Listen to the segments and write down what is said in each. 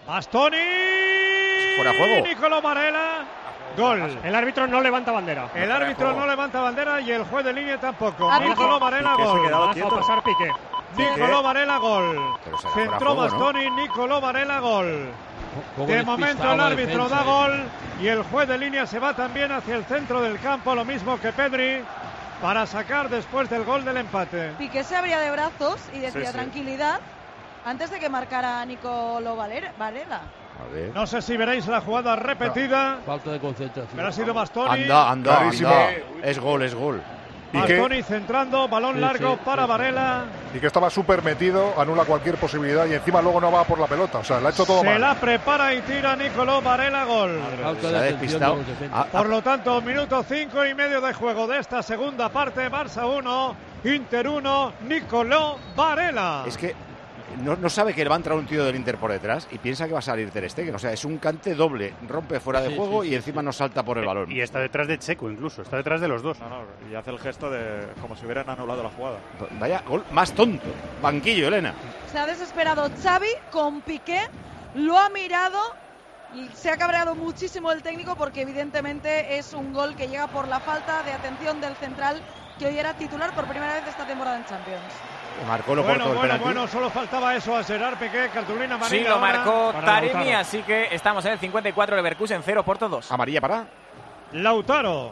Bastoni. Fuera de juego. Nicolò Varela. Gol. El árbitro no levanta bandera. El árbitro no levanta bandera y el juez de línea tampoco. Piqué. Nicolò Varela, gol. Ha dejado pasar Piqué. Nicolò Varela, gol. Pero será fuera Centró juego, ¿no? Bastoni, Nicolò Varela, gol. Cómo De despistaba momento el la árbitro defensa, da gol y el juez de línea se va también hacia el centro del campo, lo mismo que Pedri, para sacar después del gol del empate. Piqué se abría de brazos y decía Sí, sí. tranquilidad antes de que marcara Nicolò Varela. A ver. No sé si veréis la jugada repetida, Falta de concentración. pero ha sido Bastoni. Anda. Clarísimo. Es gol. Bastoni centrando, balón Sí, largo sí, para sí, sí. Varela. Y que estaba súper metido, anula cualquier posibilidad y encima luego no va por la pelota. O sea, le ha hecho todo Se mal. la prepara y tira Nicolò Varela, gol. Falta Se de ha atención despistado. de los defensas. Por lo tanto, minuto 5:30 de juego de esta segunda parte. Barça 1, Inter 1, Nicolò Varela. Es que no sabe que le va a entrar un tío del Inter por detrás y piensa que va a salir Ter Stegen. O sea, es un cante doble. Rompe fuera de Sí, juego sí, y sí, encima no salta por el balón. Y está detrás de Checo incluso, está detrás de los dos. Y hace el gesto de como si hubieran anulado la jugada. Vaya gol más tonto. Banquillo, Elena. Se ha desesperado Xavi con Piqué, lo ha mirado y se ha cabreado muchísimo el técnico porque evidentemente es un gol que llega por la falta de atención del central que hoy era titular por primera vez esta temporada en Champions. Marcó lo corto del penalti. Bueno, solo faltaba eso a Gerard Piqué, cartulina amarilla. Sí, lo ahora marcó para Taremi, Lautaro. así que estamos en el 54, Leverkusen 0, Porto 2. Amarilla para. Lautaro.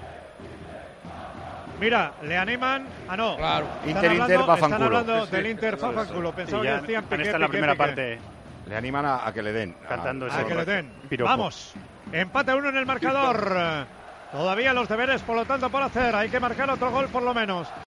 Mira, le animan. Ah, no. Claro. Inter va Están fanculo. hablando del Inter fanculo. Pensaba Y que ya decían Piqué, está en la Piqué, primera Piqué. parte Le animan a que le den. cantando A que le den. piropo. Vamos. Empate 1 en el marcador. Todavía los deberes, por lo tanto, por hacer. Hay que marcar otro gol por lo menos.